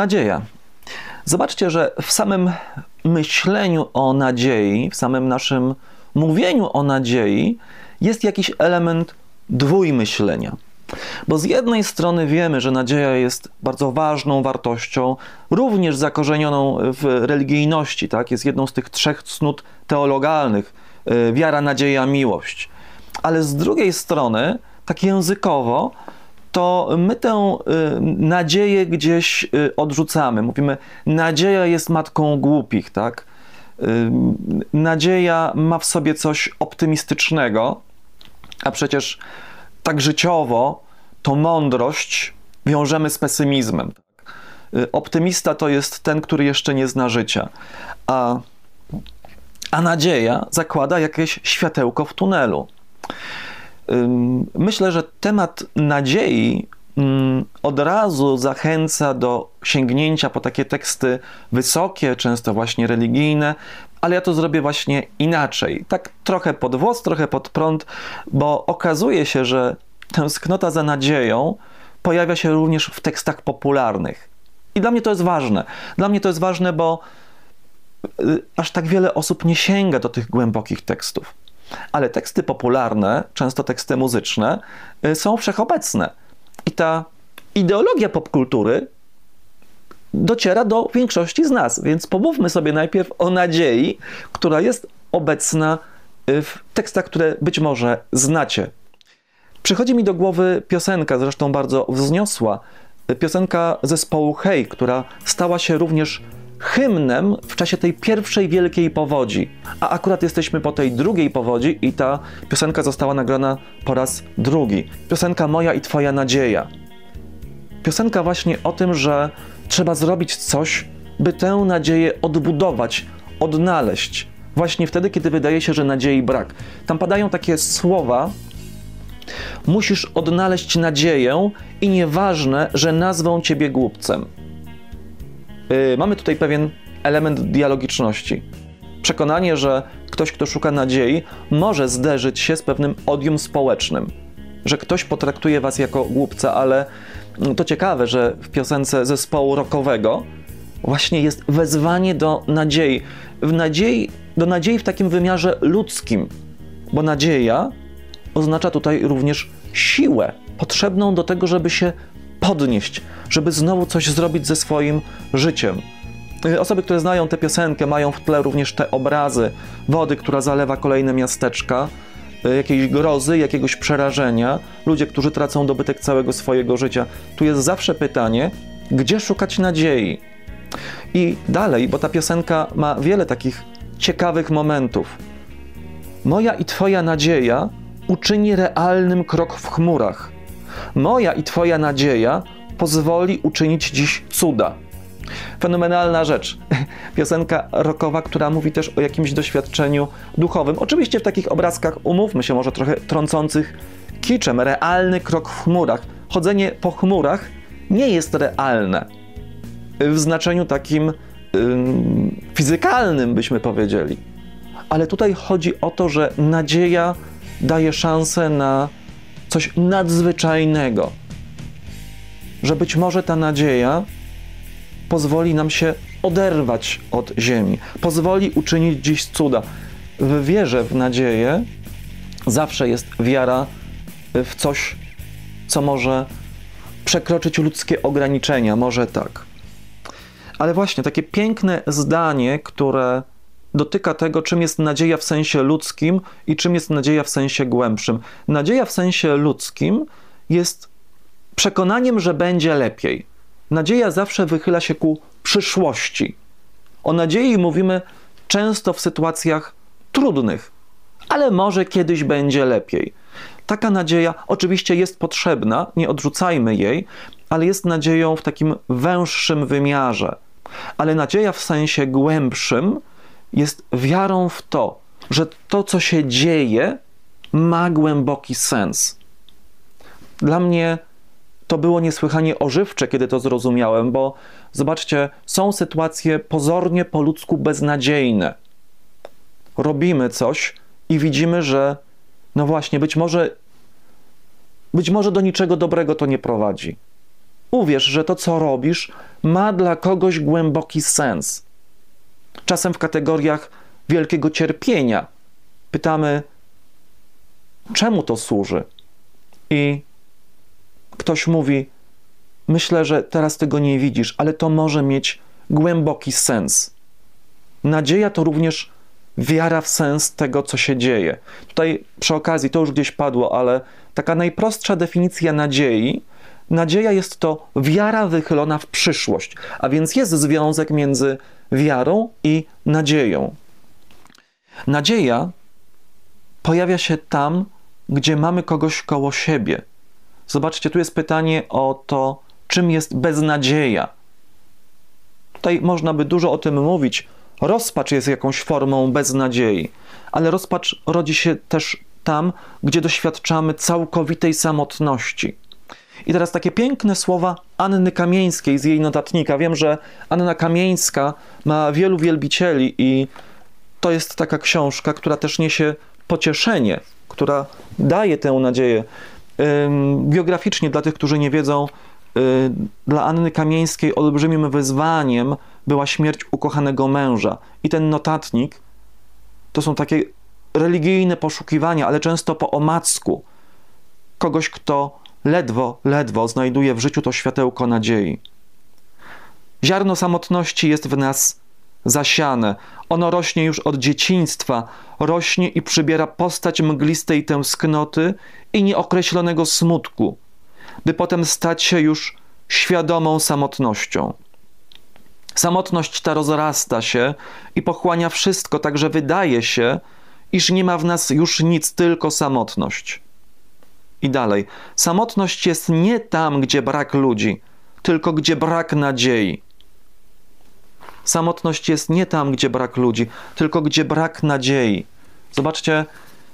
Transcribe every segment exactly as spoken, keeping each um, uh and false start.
Nadzieja. Zobaczcie, że w samym myśleniu o nadziei, w samym naszym mówieniu o nadziei jest jakiś element dwójmyślenia. Bo z jednej strony wiemy, że nadzieja jest bardzo ważną wartością, również zakorzenioną w religijności, tak? Jest jedną z tych trzech cnót teologalnych, wiara, nadzieja, miłość. Ale z drugiej strony, tak językowo, to my tę y, nadzieję gdzieś y, odrzucamy. Mówimy, nadzieja jest matką głupich, tak? Y, nadzieja ma w sobie coś optymistycznego, a przecież tak życiowo to mądrość wiążemy z pesymizmem. Tak? Y, optymista to jest ten, który jeszcze nie zna życia, a, a nadzieja zakłada jakieś światełko w tunelu. Myślę, że temat nadziei od razu zachęca do sięgnięcia po takie teksty wysokie, często właśnie religijne, ale ja to zrobię właśnie inaczej. Tak trochę pod włos, trochę pod prąd, bo okazuje się, że tęsknota za nadzieją pojawia się również w tekstach popularnych. I dla mnie to jest ważne. Dla mnie to jest ważne, bo aż tak wiele osób nie sięga do tych głębokich tekstów. Ale teksty popularne, często teksty muzyczne, są wszechobecne. I ta ideologia popkultury dociera do większości z nas. Więc pomówmy sobie najpierw o nadziei, która jest obecna w tekstach, które być może znacie. Przychodzi mi do głowy piosenka, zresztą bardzo wzniosła, piosenka zespołu Hej, która stała się również hymnem w czasie tej pierwszej wielkiej powodzi. A akurat jesteśmy po tej drugiej powodzi i ta piosenka została nagrana po raz drugi. Piosenka Moja i Twoja nadzieja. Piosenka właśnie o tym, że trzeba zrobić coś, by tę nadzieję odbudować, odnaleźć. Właśnie wtedy, kiedy wydaje się, że nadziei brak. Tam padają takie słowa: musisz odnaleźć nadzieję i nieważne, że nazwą ciebie głupcem. Yy, mamy tutaj pewien element dialogiczności. Przekonanie, że ktoś, kto szuka nadziei, może zderzyć się z pewnym odium społecznym. Że ktoś potraktuje was jako głupca, ale to ciekawe, że w piosence zespołu rockowego właśnie jest wezwanie do nadziei. W nadziei, do nadziei w takim wymiarze ludzkim. Bo nadzieja oznacza tutaj również siłę potrzebną do tego, żeby się podnieść, żeby znowu coś zrobić ze swoim życiem. Osoby, które znają tę piosenkę, mają w tle również te obrazy wody, która zalewa kolejne miasteczka, jakiejś grozy, jakiegoś przerażenia, ludzie, którzy tracą dobytek całego swojego życia. Tu jest zawsze pytanie, gdzie szukać nadziei? I dalej, bo ta piosenka ma wiele takich ciekawych momentów. Moja i Twoja nadzieja uczyni realnym krok w chmurach. Moja i Twoja nadzieja pozwoli uczynić dziś cuda. Fenomenalna rzecz. Piosenka rockowa, która mówi też o jakimś doświadczeniu duchowym. Oczywiście w takich obrazkach, umówmy się, może trochę trącących kiczem. Realny krok w chmurach. Chodzenie po chmurach nie jest realne. W znaczeniu takim ym, fizykalnym, byśmy powiedzieli. Ale tutaj chodzi o to, że nadzieja daje szansę na coś nadzwyczajnego. Że być może ta nadzieja pozwoli nam się oderwać od ziemi. Pozwoli uczynić dziś cuda. W wierze w nadzieję zawsze jest wiara w coś, co może przekroczyć ludzkie ograniczenia. Może tak. Ale właśnie takie piękne zdanie, które dotyka tego, czym jest nadzieja w sensie ludzkim i czym jest nadzieja w sensie głębszym. Nadzieja w sensie ludzkim jest przekonaniem, że będzie lepiej. Nadzieja zawsze wychyla się ku przyszłości. O nadziei mówimy często w sytuacjach trudnych, ale może kiedyś będzie lepiej. Taka nadzieja oczywiście jest potrzebna, nie odrzucajmy jej, ale jest nadzieją w takim węższym wymiarze. Ale nadzieja w sensie głębszym jest wiarą w to, że to, co się dzieje, ma głęboki sens. Dla mnie to było niesłychanie ożywcze, kiedy to zrozumiałem, bo zobaczcie, są sytuacje pozornie po ludzku beznadziejne. Robimy coś i widzimy, że no właśnie, być może, być może do niczego dobrego to nie prowadzi. Uwierz, że to, co robisz, ma dla kogoś głęboki sens. Czasem w kategoriach wielkiego cierpienia pytamy, czemu to służy? I ktoś mówi, myślę, że teraz tego nie widzisz, ale to może mieć głęboki sens. Nadzieja to również wiara w sens tego, co się dzieje. Tutaj przy okazji, to już gdzieś padło, ale taka najprostsza definicja nadziei, nadzieja jest to wiara wychylona w przyszłość, a więc jest związek między wiarą i nadzieją. Nadzieja pojawia się tam, gdzie mamy kogoś koło siebie. Zobaczcie, tu jest pytanie o to, czym jest beznadzieja. Tutaj można by dużo o tym mówić. Rozpacz jest jakąś formą beznadziei, ale rozpacz rodzi się też tam, gdzie doświadczamy całkowitej samotności. I teraz takie piękne słowa Anny Kamieńskiej z jej notatnika. Wiem, że Anna Kamieńska ma wielu wielbicieli i to jest taka książka, która też niesie pocieszenie, która daje tę nadzieję. Biograficznie, dla tych, którzy nie wiedzą, dla Anny Kamieńskiej olbrzymim wyzwaniem była śmierć ukochanego męża. I ten notatnik to są takie religijne poszukiwania, ale często po omacku. Kogoś, kto ledwo, ledwo znajduje w życiu to światełko nadziei. Ziarno samotności jest w nas zasiane. Ono rośnie już od dzieciństwa, rośnie i przybiera postać mglistej tęsknoty i nieokreślonego smutku, by potem stać się już świadomą samotnością. Samotność ta rozrasta się i pochłania wszystko, tak że wydaje się, iż nie ma w nas już nic, tylko samotność. I dalej. Samotność jest nie tam, gdzie brak ludzi, tylko gdzie brak nadziei. Samotność jest nie tam, gdzie brak ludzi, tylko gdzie brak nadziei. Zobaczcie,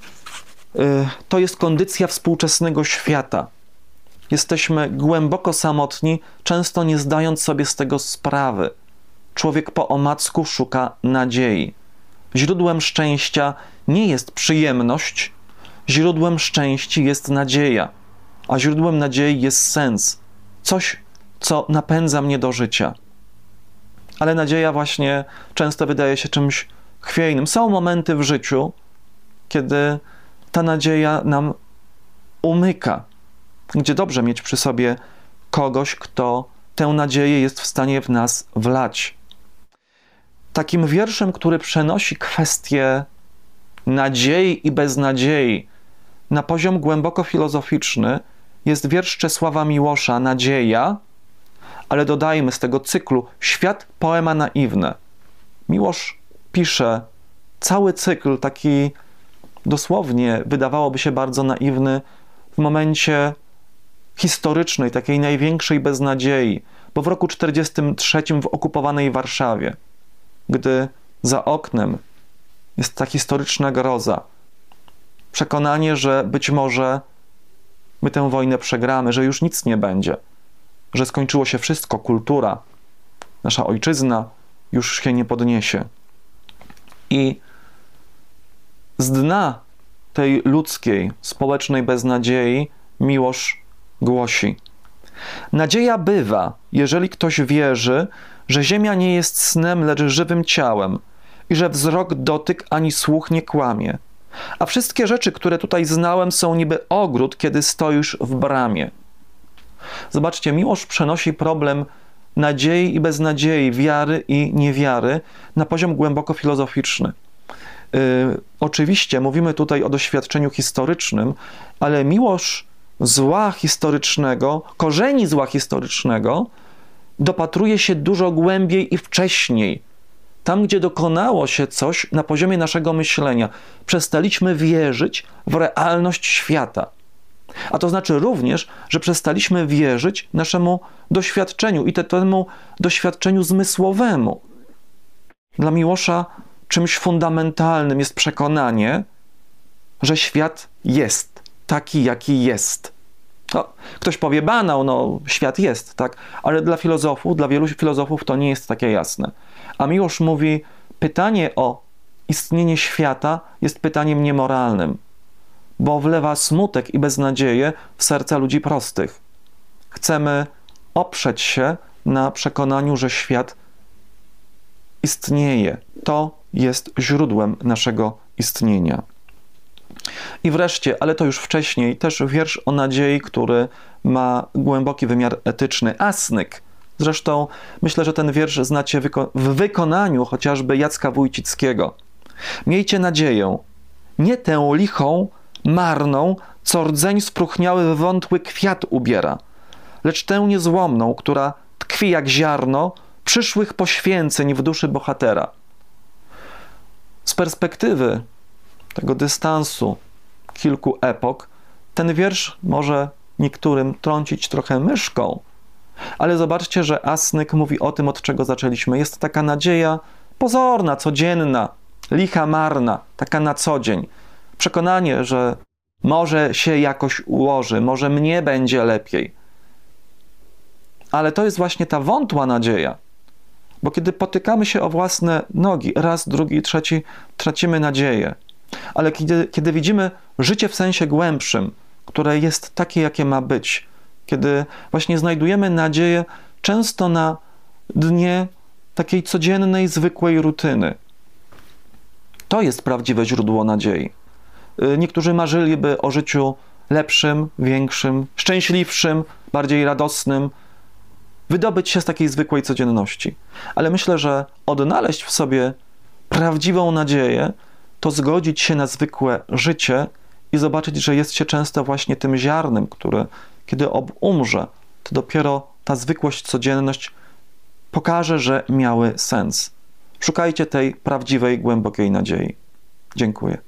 yy, to jest kondycja współczesnego świata. Jesteśmy głęboko samotni, często nie zdając sobie z tego sprawy. Człowiek po omacku szuka nadziei. Źródłem szczęścia nie jest przyjemność, źródłem szczęścia jest nadzieja, a źródłem nadziei jest sens. Coś, co napędza mnie do życia. Ale nadzieja właśnie często wydaje się czymś chwiejnym. Są momenty w życiu, kiedy ta nadzieja nam umyka, gdzie dobrze mieć przy sobie kogoś, kto tę nadzieję jest w stanie w nas wlać. Takim wierszem, który przenosi kwestię nadziei i beznadziei na poziom głęboko filozoficzny, jest wiersz Czesława Miłosza Nadzieja, ale dodajmy z tego cyklu Świat, poema naiwne. Miłosz pisze cały cykl taki dosłownie, wydawałoby się bardzo naiwny, w momencie historycznej, takiej największej beznadziei, bo w roku czterdziestym trzecim w okupowanej Warszawie, gdy za oknem jest ta historyczna groza, przekonanie, że być może my tę wojnę przegramy, że już nic nie będzie, że skończyło się wszystko, kultura, nasza ojczyzna już się nie podniesie. I z dna tej ludzkiej, społecznej beznadziei Miłosz głosi: nadzieja bywa, jeżeli ktoś wierzy, że ziemia nie jest snem, lecz żywym ciałem i że wzrok, dotyk ani słuch nie kłamie. A wszystkie rzeczy, które tutaj znałem, są niby ogród, kiedy stoisz w bramie. Zobaczcie, Miłosz przenosi problem nadziei i beznadziei, wiary i niewiary na poziom głęboko filozoficzny. Yy, oczywiście mówimy tutaj o doświadczeniu historycznym, ale Miłosz zła historycznego, korzeni zła historycznego dopatruje się dużo głębiej i wcześniej. Tam, gdzie dokonało się coś na poziomie naszego myślenia. Przestaliśmy wierzyć w realność świata. A to znaczy również, że przestaliśmy wierzyć naszemu doświadczeniu i temu doświadczeniu zmysłowemu. Dla Miłosza czymś fundamentalnym jest przekonanie, że świat jest taki, jaki jest. No, ktoś powie banał, no świat jest, tak? Ale dla filozofów, dla wielu filozofów to nie jest takie jasne. A Miłosz mówi, pytanie o istnienie świata jest pytaniem niemoralnym, bo wlewa smutek i beznadzieję w serca ludzi prostych. Chcemy oprzeć się na przekonaniu, że świat istnieje. To jest źródłem naszego istnienia. I wreszcie, ale to już wcześniej, też wiersz o nadziei, który ma głęboki wymiar etyczny. Asnyk. Zresztą myślę, że ten wiersz znacie wyko- w wykonaniu chociażby Jacka Wójcickiego. Miejcie nadzieję, nie tę lichą, marną, co rdzeń spróchniały wątły kwiat ubiera, lecz tę niezłomną, która tkwi jak ziarno przyszłych poświęceń w duszy bohatera. Z perspektywy tego dystansu kilku epok, ten wiersz może niektórym trącić trochę myszką, ale zobaczcie, że Asnyk mówi o tym, od czego zaczęliśmy. Jest taka nadzieja pozorna, codzienna, licha, marna, taka na co dzień. Przekonanie, że może się jakoś ułoży, może mnie będzie lepiej. Ale to jest właśnie ta wątła nadzieja, bo kiedy potykamy się o własne nogi, raz, drugi, trzeci, tracimy nadzieję. Ale kiedy, kiedy widzimy życie w sensie głębszym, które jest takie, jakie ma być, kiedy właśnie znajdujemy nadzieję często na dnie takiej codziennej, zwykłej rutyny, to jest prawdziwe źródło nadziei. Niektórzy marzyliby o życiu lepszym, większym, szczęśliwszym, bardziej radosnym, wydobyć się z takiej zwykłej codzienności. Ale myślę, że odnaleźć w sobie prawdziwą nadzieję, to zgodzić się na zwykłe życie i zobaczyć, że jest się często właśnie tym ziarnem, które kiedy umrze, to dopiero ta zwykłość, codzienność pokaże, że miały sens. Szukajcie tej prawdziwej, głębokiej nadziei. Dziękuję.